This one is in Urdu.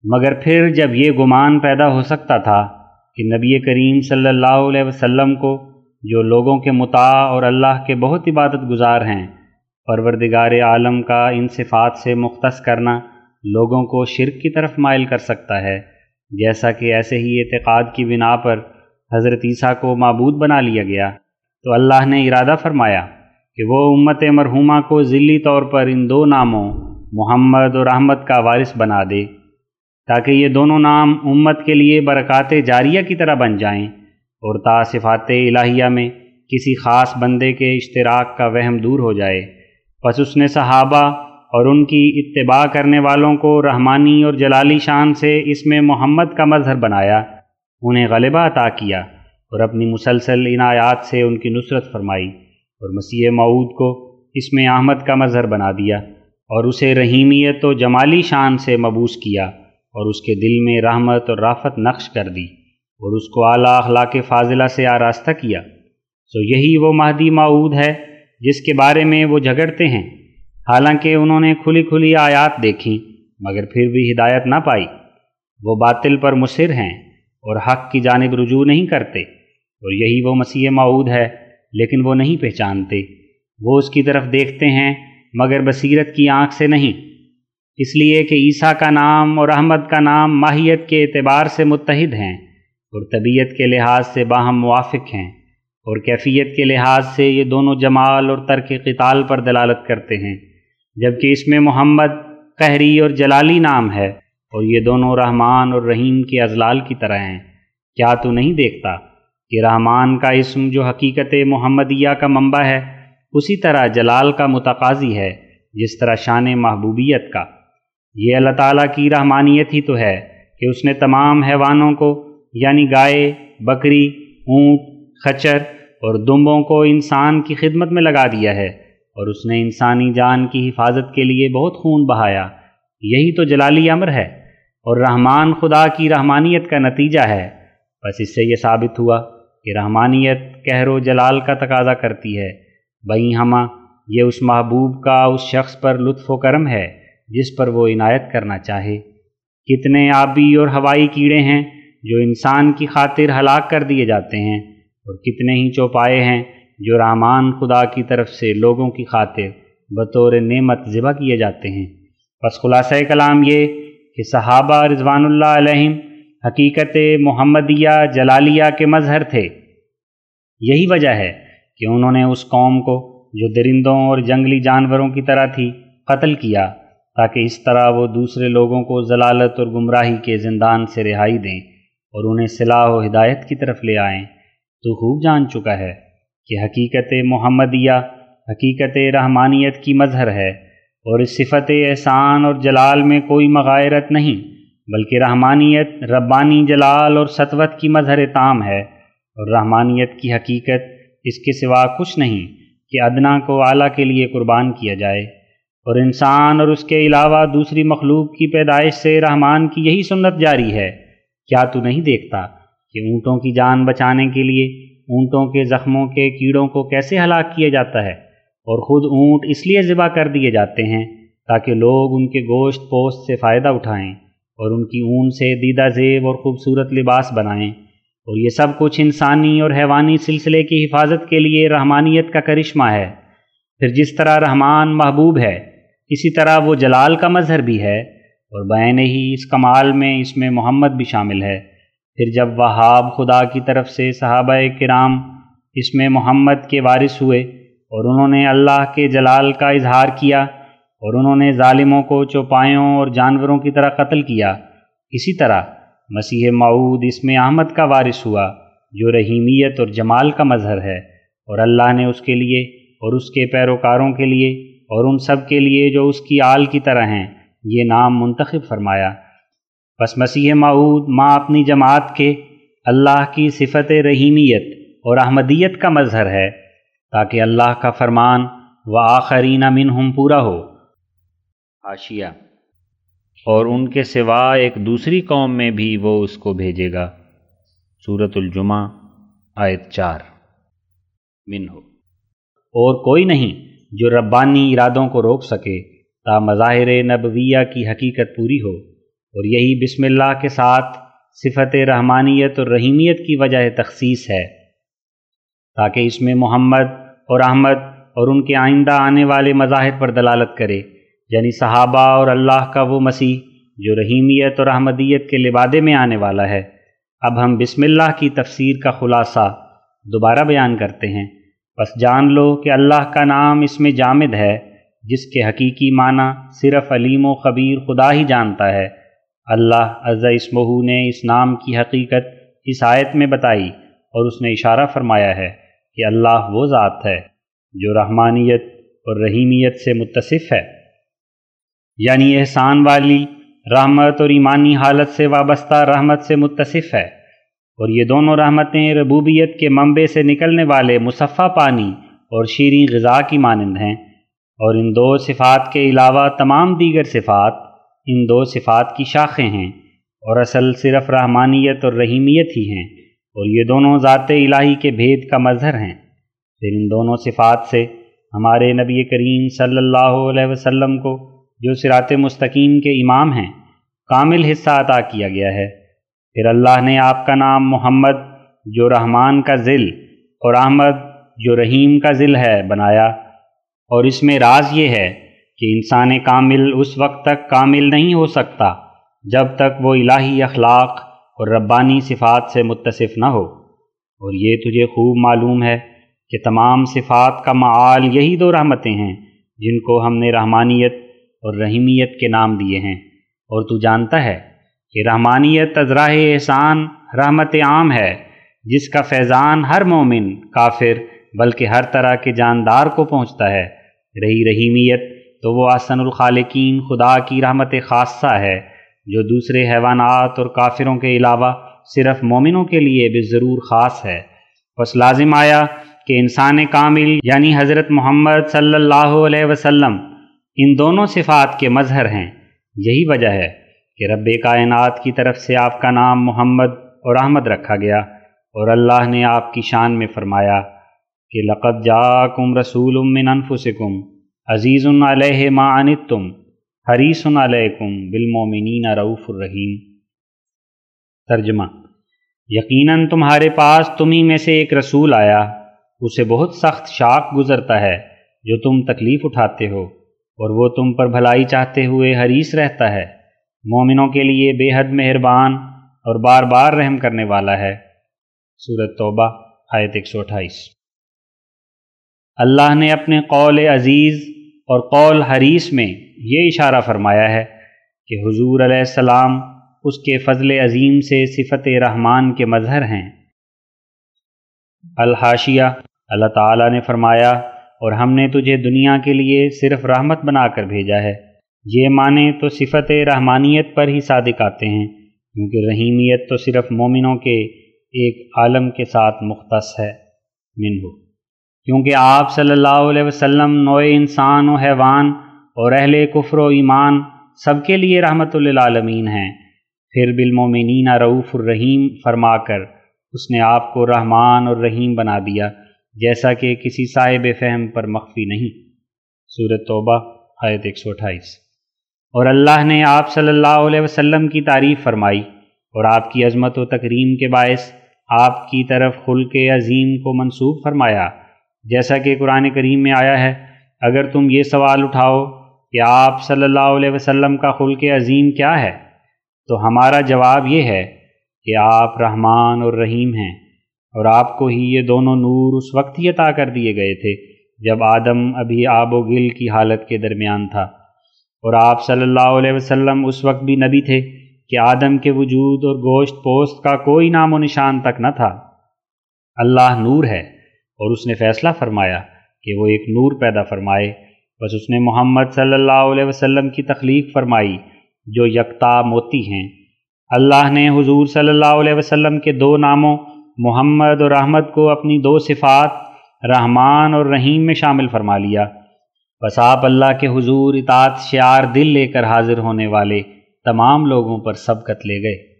مگر پھر جب یہ گمان پیدا ہو سکتا تھا کہ نبی کریم صلی اللہ علیہ وسلم کو، جو لوگوں کے مطاع اور اللہ کے بہت عبادت گزار ہیں، پروردگار عالم کا ان صفات سے مختص کرنا لوگوں کو شرک کی طرف مائل کر سکتا ہے، جیسا کہ ایسے ہی اعتقاد کی بنا پر حضرت عیسیٰ کو معبود بنا لیا گیا، تو اللہ نے ارادہ فرمایا کہ وہ امت مرحومہ کو ذلی طور پر ان دو ناموں محمد اور احمد کا وارث بنا دے، تاکہ یہ دونوں نام امت کے لیے برکات جاریہ کی طرح بن جائیں اور تا صفات الہیہ میں کسی خاص بندے کے اشتراک کا وہم دور ہو جائے۔ پس اس نے صحابہ اور ان کی اتباع کرنے والوں کو رحمانی اور جلالی شان سے اس میں محمد کا مظہر بنایا، انہیں غلبہ عطا کیا اور اپنی مسلسل عنایات سے ان کی نصرت فرمائی، اور مسیح موعود کو اس میں احمد کا مظہر بنا دیا اور اسے رحیمیت و جمالی شان سے مبعوث کیا اور اس کے دل میں رحمت اور رافت نقش کر دی اور اس کو اعلیٰ اخلاق فاضلہ سے آراستہ کیا۔ سو یہی وہ مہدی موعود ہے جس کے بارے میں وہ جھگڑتے ہیں، حالانکہ انہوں نے کھلی کھلی آیات دیکھیں مگر پھر بھی ہدایت نہ پائی۔ وہ باطل پر مصر ہیں اور حق کی جانب رجوع نہیں کرتے، اور یہی وہ مسیح موعود ہے لیکن وہ نہیں پہچانتے۔ وہ اس کی طرف دیکھتے ہیں مگر بصیرت کی آنکھ سے نہیں، اس لیے کہ عیسیٰ کا نام اور احمد کا نام ماہیت کے اعتبار سے متحد ہیں اور طبیعت کے لحاظ سے باہم موافق ہیں، اور کیفیت کے لحاظ سے یہ دونوں جمال اور ترک قتال پر دلالت کرتے ہیں، جبکہ اس میں محمد قہری اور جلالی نام ہے اور یہ دونوں رحمان اور رحیم کے اضلال کی طرح ہیں۔ کیا تو نہیں دیکھتا کہ رحمان کا اسم جو حقیقت محمدیہ کا منبع ہے، اسی طرح جلال کا متقاضی ہے جس طرح شان محبوبیت کا۔ یہ اللہ تعالیٰ کی رحمانیت ہی تو ہے کہ اس نے تمام حیوانوں کو، یعنی گائے، بکری، اونٹ، خچر اور دمبوں کو انسان کی خدمت میں لگا دیا ہے، اور اس نے انسانی جان کی حفاظت کے لیے بہت خون بہایا۔ یہی تو جلالی امر ہے، اور رحمان خدا کی رحمانیت کا نتیجہ ہے۔ بس اس سے یہ ثابت ہوا کہ رحمانیت قہر و جلال کا تقاضا کرتی ہے، بہیں ہمہ یہ اس محبوب کا اس شخص پر لطف و کرم ہے جس پر وہ عنایت کرنا چاہے۔ کتنے آبی اور ہوائی کیڑے ہیں جو انسان کی خاطر ہلاک کر دیے جاتے ہیں، اور کتنے ہی چوپائے ہیں جو رحمان خدا کی طرف سے لوگوں کی خاطر بطور نعمت ذبح کیے جاتے ہیں۔ پس خلاصہ کلام یہ کہ صحابہ رضوان اللہ علیہم حقیقت محمدیہ جلالیہ کے مظہر تھے۔ یہی وجہ ہے کہ انہوں نے اس قوم کو جو درندوں اور جنگلی جانوروں کی طرح تھی قتل کیا، تاکہ اس طرح وہ دوسرے لوگوں کو ضلالت اور گمراہی کے زندان سے رہائی دیں اور انہیں صلاح و ہدایت کی طرف لے آئیں۔ تو خوب جان چکا ہے کہ حقیقت محمدیہ حقیقت رحمانیت کی مظہر ہے، اور اس صفت احسان اور جلال میں کوئی مغایرت نہیں، بلکہ رحمانیت ربانی جلال اور سطوت کی مظہر تام ہے، اور رحمانیت کی حقیقت اس کے سوا کچھ نہیں کہ ادنا کو اعلیٰ کے لیے قربان کیا جائے۔ اور انسان اور اس کے علاوہ دوسری مخلوق کی پیدائش سے رحمان کی یہی سنت جاری ہے۔ کیا تو نہیں دیکھتا کہ اونٹوں کی جان بچانے کے لیے اونٹوں کے زخموں کے کیڑوں کو کیسے ہلاک کیا جاتا ہے، اور خود اونٹ اس لیے ذبح کر دیے جاتے ہیں تاکہ لوگ ان کے گوشت پوست سے فائدہ اٹھائیں اور ان کی اون سے دیدہ زیب اور خوبصورت لباس بنائیں، اور یہ سب کچھ انسانی اور حیوانی سلسلے کی حفاظت کے لیے رحمانیت کا کرشمہ ہے۔ پھر جس طرح رحمان محبوب ہے، اسی طرح وہ جلال کا مظہر بھی ہے، اور بعین ہی اس کمال میں اس میں محمد بھی شامل ہے۔ پھر جب وہاب خدا کی طرف سے صحابہ کرام اس میں محمد کے وارث ہوئے اور انہوں نے اللہ کے جلال کا اظہار کیا، اور انہوں نے ظالموں کو چوپایوں اور جانوروں کی طرح قتل کیا، اسی طرح مسیح موعود اس میں احمد کا وارث ہوا جو رحیمیت اور جمال کا مظہر ہے، اور اللہ نے اس کے لیے اور اس کے پیروکاروں کے لیے اور ان سب کے لیے جو اس کی آل کی طرح ہیں یہ نام منتخب فرمایا۔ پس مسیح موعود ماں اپنی جماعت کے اللہ کی صفت رحیمیت اور احمدیت کا مظہر ہے، تاکہ اللہ کا فرمان وآخرین منہم پورا ہو۔ حاشیہ: اور ان کے سوا ایک دوسری قوم میں بھی وہ اس کو بھیجے گا۔ سورۃ الجمعہ آیت 4۔ منہ: اور کوئی نہیں جو ربانی ارادوں کو روک سکے تا مظاہر نبویہ کی حقیقت پوری ہو، اور یہی بسم اللہ کے ساتھ صفت رحمانیت اور رحیمیت کی وجہ تخصیص ہے، تاکہ اس میں محمد اور احمد اور ان کے آئندہ آنے والے مظاہر پر دلالت کرے، یعنی صحابہ اور اللہ کا وہ مسیح جو رحیمیت اور احمدیت کے لبادے میں آنے والا ہے۔ اب ہم بسم اللہ کی تفسیر کا خلاصہ دوبارہ بیان کرتے ہیں۔ بس جان لو کہ اللہ کا نام اس میں جامد ہے، جس کے حقیقی معنی صرف علیم و خبیر خدا ہی جانتا ہے۔ اللہ عز اسمہ نے اس نام کی حقیقت اس آیت میں بتائی، اور اس نے اشارہ فرمایا ہے کہ اللہ وہ ذات ہے جو رحمانیت اور رحیمیت سے متصف ہے، یعنی احسان والی رحمت اور ایمانی حالت سے وابستہ رحمت سے متصف ہے، اور یہ دونوں رحمتیں ربوبیت کے منبع سے نکلنے والے مصفہ پانی اور شیریں غذا کی مانند ہیں، اور ان دو صفات کے علاوہ تمام دیگر صفات ان دو صفات کی شاخیں ہیں، اور اصل صرف رحمانیت اور رحیمیت ہی ہیں، اور یہ دونوں ذات الہی کے بھید کا مظہر ہیں۔ پھر ان دونوں صفات سے ہمارے نبی کریم صلی اللہ علیہ وسلم کو، جو صراط مستقیم کے امام ہیں، کامل حصہ عطا کیا گیا ہے۔ پھر اللہ نے آپ کا نام محمد جو رحمان کا ذل اور احمد جو رحیم کا ذل ہے بنایا، اور اس میں راز یہ ہے کہ انسان کامل اس وقت تک کامل نہیں ہو سکتا جب تک وہ الہی اخلاق اور ربانی صفات سے متصف نہ ہو، اور یہ تجھے خوب معلوم ہے کہ تمام صفات کا معال یہی دو رحمتیں ہیں جن کو ہم نے رحمانیت اور رحیمیت کے نام دیے ہیں، اور تو جانتا ہے کہ رحمانیت از راہ احسان رحمت عام ہے، جس کا فیضان ہر مومن، کافر، بلکہ ہر طرح کے جاندار کو پہنچتا ہے۔ رہی رحیمیت تو وہ احسن الخالقین خدا کی رحمت خاصہ ہے، جو دوسرے حیوانات اور کافروں کے علاوہ صرف مومنوں کے لیے بالضرور خاص ہے۔ بس لازم آیا کہ انسان کامل یعنی حضرت محمد صلی اللہ علیہ وسلم ان دونوں صفات کے مظہر ہیں۔ یہی وجہ ہے کہ رب کائنات کی طرف سے آپ کا نام محمد اور احمد رکھا گیا، اور اللہ نے آپ کی شان میں فرمایا کہ لقد جاءکم رسول من انفسکم عزیز علیہ ما عنتم حریص علیکم بالمؤمنین رؤوف الرحیم۔ ترجمہ: یقیناً تمہارے پاس تمہیں میں سے ایک رسول آیا، اسے بہت سخت شاق گزرتا ہے جو تم تکلیف اٹھاتے ہو، اور وہ تم پر بھلائی چاہتے ہوئے حریص رہتا ہے، مومنوں کے لیے بے حد مہربان اور بار بار رحم کرنے والا ہے۔ سورۃ توبہ آیت 128۔ اللہ نے اپنے قول عزیز اور قول حریص میں یہ اشارہ فرمایا ہے کہ حضور علیہ السلام اس کے فضل عظیم سے صفت رحمان کے مظہر ہیں۔ الحاشیہ: اللہ تعالیٰ نے فرمایا، اور ہم نے تجھے دنیا کے لیے صرف رحمت بنا کر بھیجا ہے۔ یہ معنی تو صفت رحمانیت پر ہی صادق آتے ہیں، کیونکہ رحیمیت تو صرف مومنوں کے ایک عالم کے ساتھ مختص ہے منہ، کیونکہ آپ صلی اللہ علیہ وسلم نوع انسان و حیوان اور اہل کفر و ایمان سب کے لیے رحمت للعالمین ہیں۔ پھر بالمؤمنین رؤوف الرحیم فرما کر اس نے آپ کو رحمان اور رحیم بنا دیا، جیسا کہ کسی صاحب فہم پر مخفی نہیں۔ سورۃ توبہ آیت 128۔ اور اللہ نے آپ صلی اللہ علیہ وسلم کی تعریف فرمائی، اور آپ کی عظمت و تکریم کے باعث آپ کی طرف خلق عظیم کو منسوب فرمایا، جیسا کہ قرآن کریم میں آیا ہے۔ اگر تم یہ سوال اٹھاؤ کہ آپ صلی اللہ علیہ وسلم کا خلق عظیم کیا ہے، تو ہمارا جواب یہ ہے کہ آپ رحمان اور رحیم ہیں، اور آپ کو ہی یہ دونوں نور اس وقت ہی عطا کر دیے گئے تھے جب آدم ابھی آب و گل کی حالت کے درمیان تھا، اور آپ صلی اللہ علیہ وسلم اس وقت بھی نبی تھے کہ آدم کے وجود اور گوشت پوست کا کوئی نام و نشان تک نہ تھا۔ اللہ نور ہے، اور اس نے فیصلہ فرمایا کہ وہ ایک نور پیدا فرمائے، بس اس نے محمد صلی اللہ علیہ وسلم کی تخلیق فرمائی جو یکتا موتی ہیں۔ اللہ نے حضور صلی اللہ علیہ وسلم کے دو ناموں محمد اور احمد کو اپنی دو صفات رحمان اور رحیم میں شامل فرما لیا، بس آپ اللہ کے حضور اطاعت شعار دل لے کر حاضر ہونے والے تمام لوگوں پر سبقت لے گئے۔